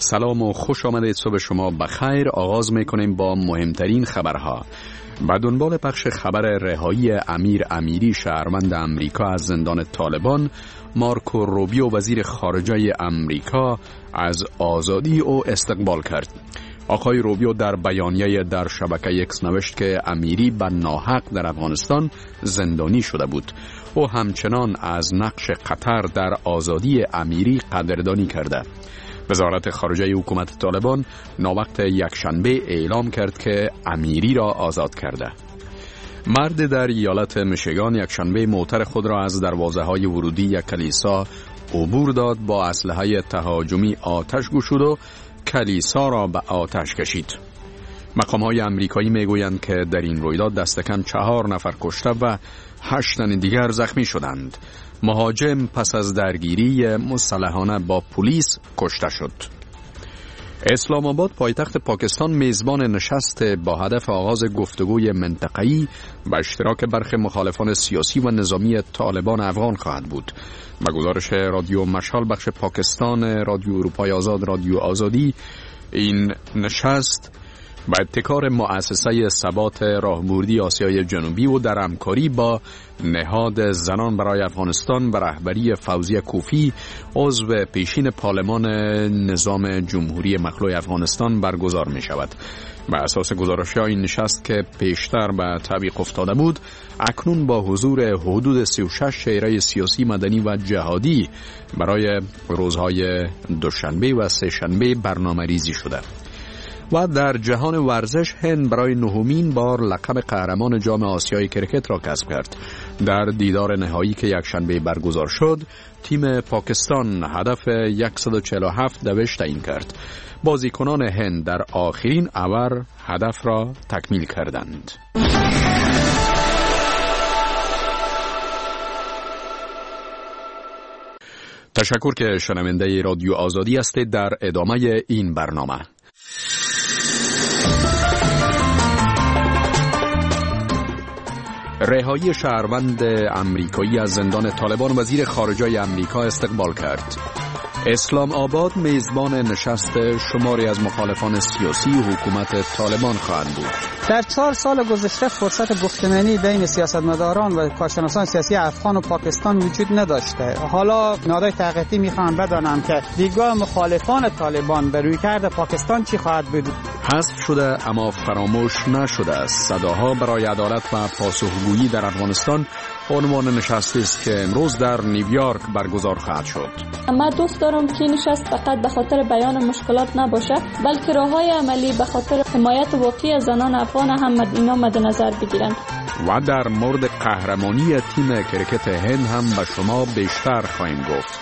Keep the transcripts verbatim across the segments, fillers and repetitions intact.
سلام و خوش آمدید. صبح شما بخیر. آغاز میکنیم با مهمترین خبرها. به دنبال پخش خبر رهایی امیر امیری شهروند امریکا از زندان طالبان، مارکو روبیو وزیر خارجه امریکا از آزادی او استقبال کرد. آقای روبیو در بیانیه در شبکه اکس نوشت که امیری به ناحق در افغانستان زندانی شده بود. او همچنان از نقش قطر در آزادی امیری قدردانی کرده. وزارت خارجه حکومت طالبان ناوقت یکشنبه اعلام کرد که امیری را آزاد کرده. مرد در ایالت میشیگان یکشنبه موتر خود را از دروازه‌های ورودی یک کلیسا عبور داد، با اسلحه تهاجمی آتش گشود و کلیسا را به آتش کشید. مقام‌های آمریکایی میگویند که در این رویداد دست کم چهار نفر کشته و هشت تن دیگر زخمی شدند. مهاجم پس از درگیری مسلحانه با پلیس کشته شد. اسلام آباد پایتخت پاکستان میزبان نشست با هدف آغاز گفتگوی منطقه‌ای به اشتراک برخی مخالفان سیاسی و نظامی طالبان افغان خواهد بود. به گزارش رادیو مشال بخش پاکستان رادیو اروپای آزاد رادیو آزادی، این نشست با ابتکار مؤسسه ثبات راهبردی آسیای جنوبی و در همکاری با نهاد زنان برای افغانستان و رهبری فوزیه کوفی عضو پیشین پارلمان نظام جمهوری مخلوع افغانستان برگزار می شود. به اساس گزارش‌های این نشست که پیشتر به تعویق افتاده بود، اکنون با حضور حدود سی و شش چهره سیاسی، مدنی و جهادی برای روزهای دوشنبه و سه شنبه برنامه ریزی شده. و در جهان ورزش، هند برای نهمین بار لقب قهرمان جام آسیای کرکت را کسب کرد. در دیدار نهایی که یکشنبه برگزار شد، تیم پاکستان هدف صد و چهل و هفت دوش تعیین کرد. بازیکنان هند در آخرین اوور هدف را تکمیل کردند. تشکر که شنونده رادیو آزادی هستید. در ادامه این برنامه رهایی شهروند امریکایی از زندان طالبان، وزیر خارجه امریکا استقبال کرد. اسلام آباد میزبان نشست شماری از مخالفان سیاسی حکومت طالبان خواهند بود. در چهار سال گذشته فرصت گفتمانی بین سیاستمداران و کارشناسان سیاسی افغان و پاکستان وجود نداشته. حالا نهادهای تحقیقی میخوان بدانم که دیدگاه مخالفان طالبان به رویکرد پاکستان چی خواهد بود. حذف شده اما فراموش نشده است. صداها برای عدالت و پاسخگویی در افغانستان عنوان نشستی است که امروز در نیویورک برگزار خواهد شد. من دوست دارم که نشست فقط به خاطر بیان مشکلات نباشه، بلکه راه‌های عملی به خاطر حمایت واقعی زنان افغان هم اینا مد نظر بگیرن. و در مورد قهرمانی تیم کرکت هند هم به شما بیشتر خواهیم گفت.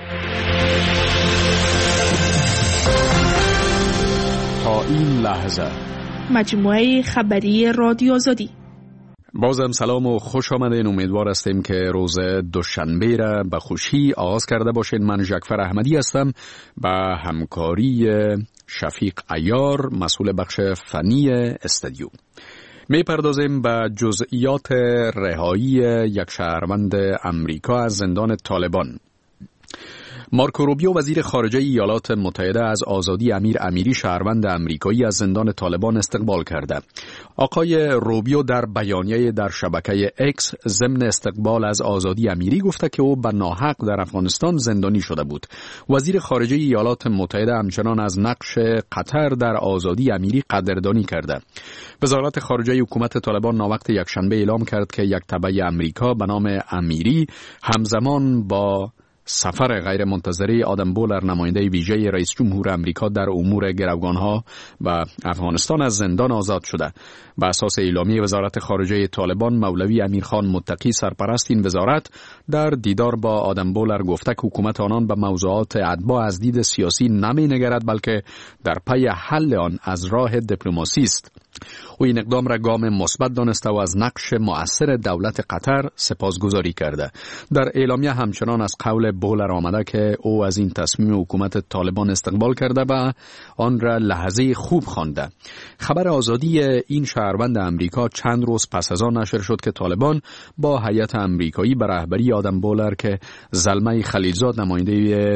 تا این لحظه مجموعه خبری رادیو آزادی. بازم سلام و خوش آمدین. امیدوار هستیم که روز دوشنبه را به خوشی آغاز کرده باشین. من جعفر احمدی هستم به همکاری شفیق عیار، مسئول بخش فنی استودیو. می پردازیم به جزئیات رهایی یک شهروند امریکا از زندان طالبان. مارکو روبیو وزیر خارجه ایالات متحده از آزادی امیر امیری شهروند امریکایی از زندان طالبان استقبال کرده. آقای روبیو در بیانیه در شبکه اکس ضمن استقبال از آزادی امیری گفته که او به ناحق در افغانستان زندانی شده بود. وزیر خارجه ایالات متحده همچنان از نقش قطر در آزادی امیری قدردانی کرده. وزارت خارجه حکومت طالبان ناوقت یکشنبه اعلام کرد که یک تبع امریکا به نام امیری همزمان با سفر غیر منتظره آدم بولر، نماینده ویژه رئیس جمهور امریکا در امور گروگانها و افغانستان، از زندان آزاد شده. به اساس اعلامیه وزارت خارجه طالبان، مولوی امیرخان متقی سرپرست این وزارت در دیدار با آدم بولر گفته که حکومت آنان به موضوعات اتباع از دید سیاسی نمی نگرد، بلکه در پی حل آن از راه دیپلماسی است. او این اقدام را گام مثبت دانسته و از نقش مؤثر دولت قطر سپاسگزاری کرده. در اعلامیه همچنان از قول بولر آمده که او از این تصمیم حکومت طالبان استقبال کرده و آن را لحظه خوب خوانده. خبر آزادی این شهروند امریکا چند روز پس از آن نشر شد که طالبان با هیئت امریکایی به رهبری آدم بولر که زلمه خلیلزاد نماینده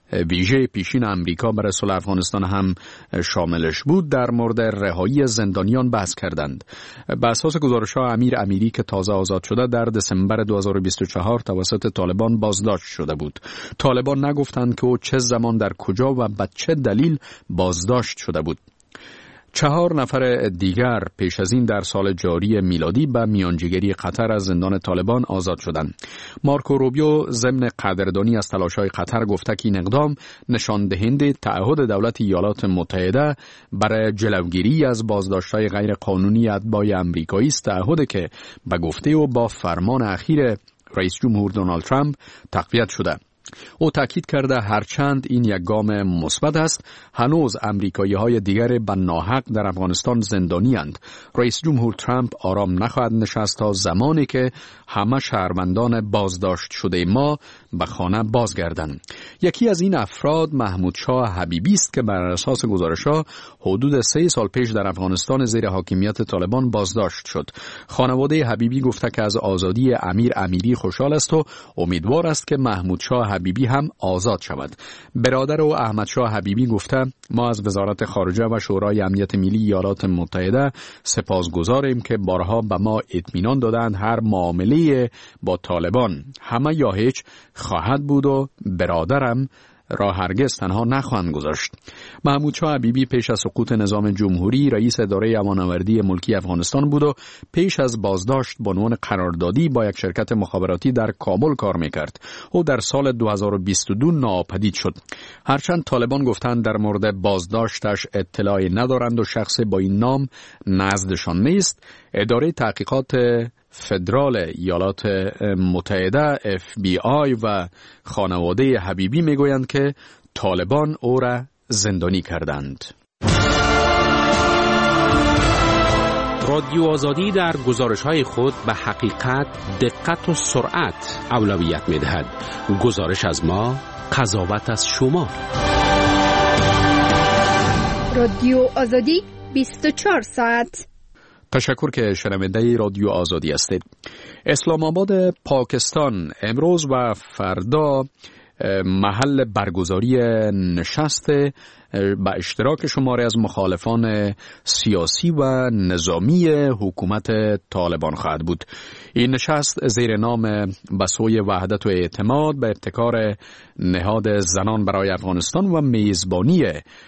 ویژه پیشین امریکا برای صلح افغانستان هم شاملش بود در مورد رهایی زندانیان بحث کردند. بر اساس گزارش‌ها امیر امیری که تازه آزاد شده در دسامبر دو هزار و بیست و چهار توسط طالبان بازداشت شده بود. طالبان نگفتند که او چه زمان در کجا و به چه دلیل بازداشت شده بود. چهار نفر دیگر پیش از این در سال جاری میلادی به میانجیگری قطر از زندان طالبان آزاد شدند. مارکو روبیو ضمن قدردانی از تلاش‌های قطر گفته که این اقدام نشان دهنده تعهد دولت ایالات متحده برای جلوگیری از بازداشت‌های غیر قانونی اتباع آمریکایی است، تعهدی که به گفته او با فرمان اخیر رئیس جمهور دونالد ترامپ تقویت شده. او تاکید کرده هرچند این یک گام مثبت است، هنوز امریکایی‌های دیگر به ناحق در افغانستان زندانی اند. رئیس جمهور ترامپ آرام نخواهد نشست تا زمانی که همه شهروندان بازداشت شده ما به خانه بازگردند. یکی از این افراد محمود شاه حبیبی است که بر اساس گزارش‌ها حدود سه سال پیش در افغانستان زیر حاکمیت طالبان بازداشت شد. خانواده حبیبی گفته که از آزادی امیر امیری خوشحال است و امیدوار است که محمود شاه حبیبی هم آزاد شود. برادر او احمد شاه حبیبی گفته ما از وزارت خارجه و شورای امنیت ملی ایالات متحده سپاسگزاریم که بارها به ما اطمینان دادند هر معامله با طالبان همه یا هیچ خواهد بود و برادرم را هرگز تنها نخواهند گذاشت. محمود شاه حبیبی پیش از سقوط نظام جمهوری رئیس اداره امان‌آوری ملکی افغانستان بود و پیش از بازداشت به عنوان قراردادی با یک شرکت مخابراتی در کابل کار میکرد. او در سال دو هزار و بیست و دو ناپدید شد. هرچند طالبان گفتند در مورد بازداشتش اطلاعی ندارند و شخص با این نام نزدشان نیست، اداره تحقیقات فدرال ایالات متحده اف بی آی و خانواده حبیبی میگویند که طالبان او را زندانی کردند. رادیو آزادی در گزارش‌های خود به حقیقت، دقت و سرعت اولویت می‌دهد. گزارش از ما، قضاوت از شما. رادیو آزادی بیست و چهار ساعت. تشکر که شنونده رادیو آزادی هستید. اسلام آباد پاکستان امروز و فردا محل برگزاری نشست با اشتراک شماری از مخالفان سیاسی و نظامی حکومت طالبان خواهد بود. این نشست زیر نام به سوی وحدت و اعتماد به ابتکار نهاد زنان برای افغانستان و میزبانی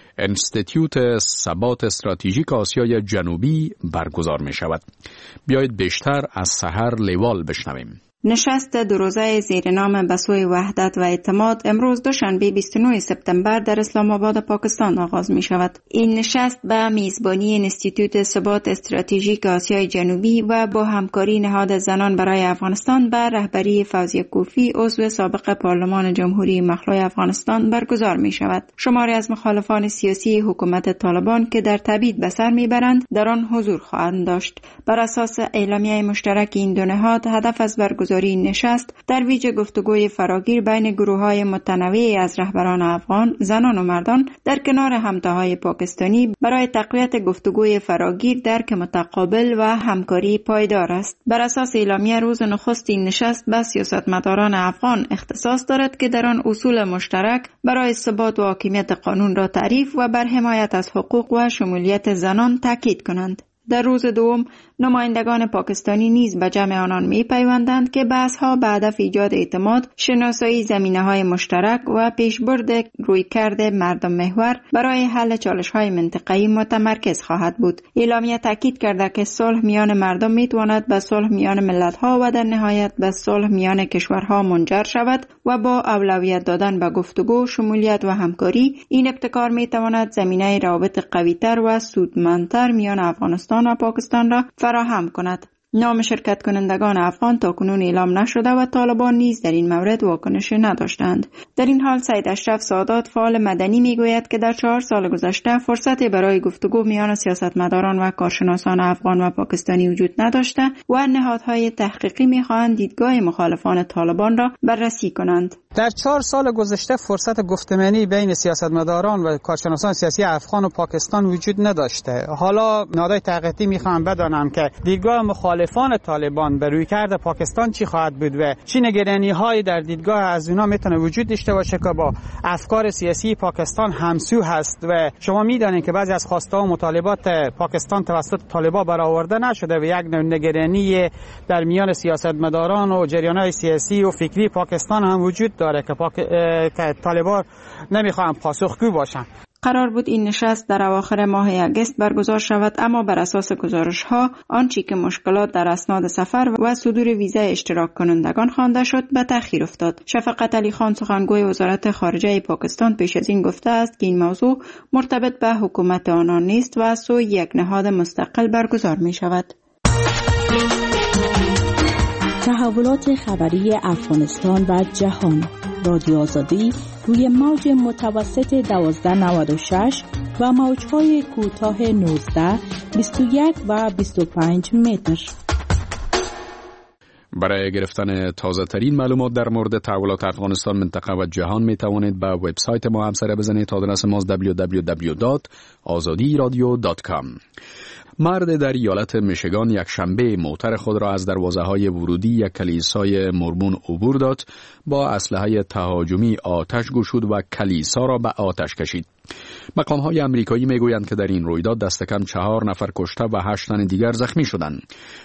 انستیتیوت ثبات استراتژیک آسیای جنوبی برگزار می شود. بیایید بیشتر از سحر لیوال بشنویم. نشست دو روزه زیر نام به سوی وحدت و اعتماد امروز دوشنبه بیست و نه سپتامبر در اسلام آباد پاکستان آغاز می شود. این نشست به میزبانی انستیتوت ثبات استراتژیک آسیای جنوبی و با همکاری نهاد زنان برای افغانستان به رهبری فوزیه کوفی عضو سابق پارلمان جمهوری مخلوع افغانستان برگزار می شود. شماری از مخالفان سیاسی حکومت طالبان که در تبعید به سر می برند در آن حضور خواهند داشت. بر اساس اعلامیه مشترک این دو نهاد، هدف از برگزاری این نشست در ویژه گفتگوی فراگیر بین گروه‌های متنوعی از رهبران افغان، زنان و مردان در کنار همتاهای پاکستانی برای تقویت گفتگوی فراگیر درک متقابل و همکاری پایدار است. بر اساس اعلامیه روز نخست این نشست به سیاستمداران افغان اختصاص دارد که در آن اصول مشترک برای ثبات و حاکمیت قانون را تعریف و بر حمایت از حقوق و شمولیت زنان تاکید کنند. در روز دوم نمایندگان پاکستانی نیز به جمع آنان می پیوندند که بحث‌ها به هدف ایجاد اعتماد، شناسایی زمینه‌های مشترک و پیشبرد رویکرد مردم محور برای حل چالش‌های منطقه‌ای متمرکز خواهد بود. اعلامیه تاکید کرده که صلح میان مردم میتواند به صلح میان ملت‌ها و در نهایت به صلح میان کشورها منجر شود و با اولویت دادن به گفتگو، شمولیت و همکاری این ابتکار میتواند زمینه روابط قوی‌تر و سودمندتر میان افغانستان و پاکستان را فراهم کند. نام شرکت کنندگان افغان تاکنون اعلام نشده و طالبان نیز در این مورد واکنشی نداشتند. در این حال سید اشرف سادات فعال مدنی میگوید که در چهار سال گذشته فرصتی برای گفتگو میان سیاستمداران و کارشناسان افغان و پاکستانی وجود نداشته و نهادهای تحقیقی میخواهند دیدگاه مخالفان طالبان را بررسی کنند. در چهار سال گذشته فرصت گفتمانی بین سیاستمداران و کارشناسان سیاسی افغان و پاکستان وجود نداشته. حالا نهادهای تحقیقی میخوام بدانم که دیدگاه مخالفان طالبان به رویکرد پاکستان چی خواهد بود و چه نگرانی‌هایی در دیدگاه از اونا میتونه وجود داشته باشه که با افکار سیاسی پاکستان همسو هست. و شما میدانید که بعضی از خواسته و مطالبات پاکستان توسط طالبان برآورده نشده و یک نگرانی در میان سیاستمداران و جریان‌های سیاسی و فکری پاکستان هم وجود داره که, پاک... که طالبان نمیخوان پاسخگو باشن. قرار بود این نشست در اواخر ماه اگست برگزار شود، اما بر اساس گزارش‌ها آنچه که مشکلات در اسناد سفر و صدور ویزای اشتراک کنندگان خوانده شد به تأخیر افتاد. شفقت علی خان سخنگوی وزارت خارجه پاکستان پیش از این گفته است که این موضوع مرتبط به حکومت آنان نیست و از سوی یک نهاد مستقل برگزار می شود. تحولات خبری افغانستان و جهان. رادیو آزادی روی موج متوسط دوازده نود و شش و موج‌های کوتاه نوزده، بیست و یک و بیست و پنج متر. برای گرفتن تازه ترین معلومات در مورد تحولات افغانستان، منطقه و جهان می توانید به وبسایت ما هم سر بزنید. آدرس ما دبلیو دبلیو دبلیو دات آزادی رادیو دات کام. مرد در ایالت میشیگان یک شنبه موتر خود را از دروازه‌های ورودی یک کلیسای مرمون عبور داد، با اسلحه تهاجمی آتش گشود و کلیسا را به آتش کشید. مقام‌های آمریکایی میگویند که در این رویداد دست کم چهار نفر کشته و هشت تن دیگر زخمی شدند.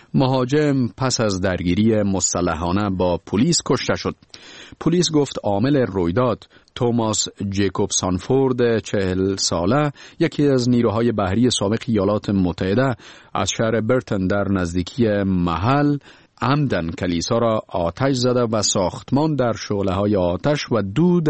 مهاجم پس از درگیری مسلحانه با پلیس کشته شد. پلیس گفت عامل رویداد توماس جیکوب سانفورد چهل ساله، یکی از نیروهای بحری سابق ایالات متحده، از شهر برتن در نزدیکی محل عمدن کلیسا را آتش زده و ساختمان در شعله‌های آتش و دود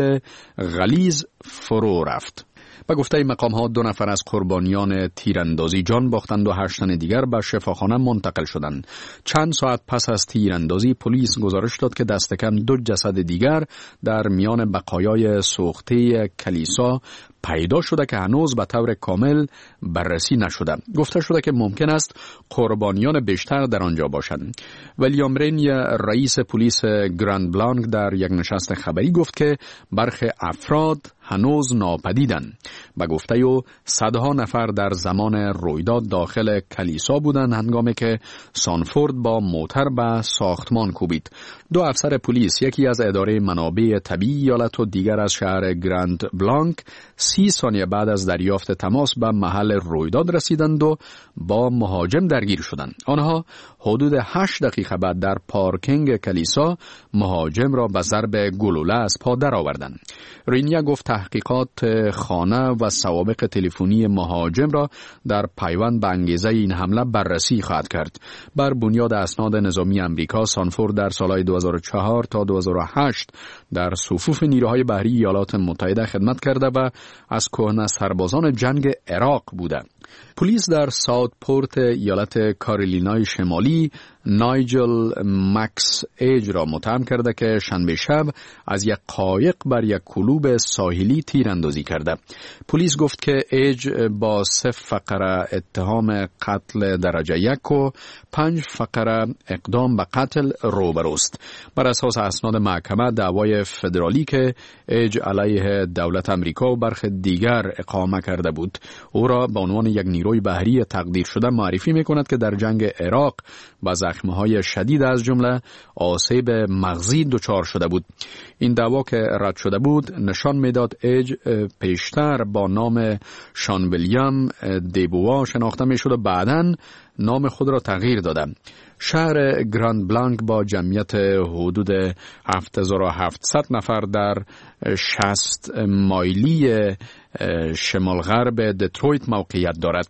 غلیظ فرو رفت. به گفته مقام ها دو نفر از قربانیان تیراندازی جان باختند و هشت تن دیگر به شفاخانه منتقل شدند. چند ساعت پس از تیراندازی پلیس گزارش داد که دست کم دو جسد دیگر در میان بقایای سوخته کلیسا پیدا شده که هنوز به طور کامل بررسی نشده. گفته شده که ممکن است قربانیان بیشتر در آنجا باشند. ویلیام رینی، رئیس پلیس گراند بلانک، در یک نشست خبری گفت که برخی افراد هنوز ناپدیدند. به گفته او صدها نفر در زمان رویداد داخل کلیسا بودند هنگامی که سانفورد با موتر به ساختمان کوبید. دو افسر پلیس، یکی از اداره منابع طبیعی ایالت و دیگر از شهر گراند بلانک، سی ثانیه بعد از دریافت تماس به محل رویداد رسیدند و با مهاجم درگیر شدند. آنها حدود هشت دقیقه بعد در پارکینگ کلیسا مهاجم را به ضرب گلوله از پا درآوردند. رینیا گفت تحقیقات خانه و سوابق تلفنی مهاجم را در پیوند به انگیزه این حمله بررسی خواهد کرد. بر بنیاد اسناد نظامی آمریکا، سانفورد در سالهای دو هزار و چهار تا دو هزار و هشت در صفوف نیروهای بحری ایالات متحده خدمت کرده و از کهنه سربازان جنگ عراق بوده. پلیس در ساوت پورت ایالت کارولینای شمالی نایجل مکس ایج را متهم کرده که شنبه شب از یک قایق بر یک کلوب ساحلی تیراندازی کرده. پلیس گفت که ایج با سه فقره اتهام قتل درجه یک و پنج فقره اقدام به قتل روبروست. بر اساس اسناد محکمه، دعوای فدرالی که ایج علیه دولت آمریکا و برخی دیگر اقامه کرده بود، او را به عنوان یک نیروی بحری تقدیر شده معرفی می‌کند که در جنگ عراق با زخم‌های شدید از جمله آسیب مغزی دچار شده بود. این دعوا که رد شده بود نشان می‌داد ایج پیشتر با نام شان ویلیام دیبوا شناخته می‌شد و بعداً نام خود را تغییر داده. شهر گراند بلانک با جمعیت حدود هفت هزار و هفتصد نفر در شصت مایلی شمال غرب دترویت موقعیت دارد.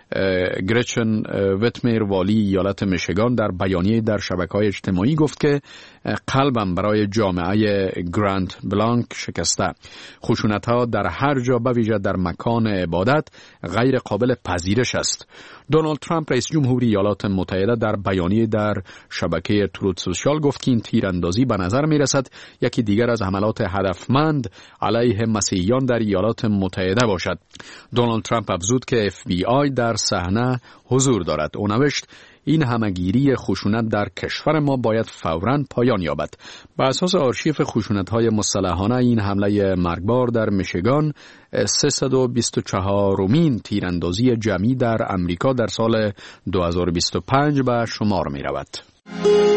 گریچن ویتمیر، والی ایالت میشیگان، در بیانیه در شبکه‌های اجتماعی گفت که قلبم برای جامعه گراند بلانک شکسته. خشونت‌ها در هر جا، به ویژه در مکان عبادت، غیر قابل پذیرش است. دونالد ترامپ، رئیس جمهوری ایالات متحده، در بیانیه در شبکه تروت سوشال گفت که این تیراندازی به نظر می رسد یکی دیگر از حملات هدفمند علیه مسیحیان در ایالات متحده باشد. دونالد ترامپ افزود که اف بی آی در صحنه حضور دارد. او نوشت این همگیری خشونت در کشور ما باید فوراً پایان یابد. بر اساس آرشیف خشونت‌های مسلحانه این حمله مرگبار در میشیگان سیصد و بیست و چهارمین تیراندازی جمعی در امریکا در سال دو هزار و بیست و پنج به شمار می رود.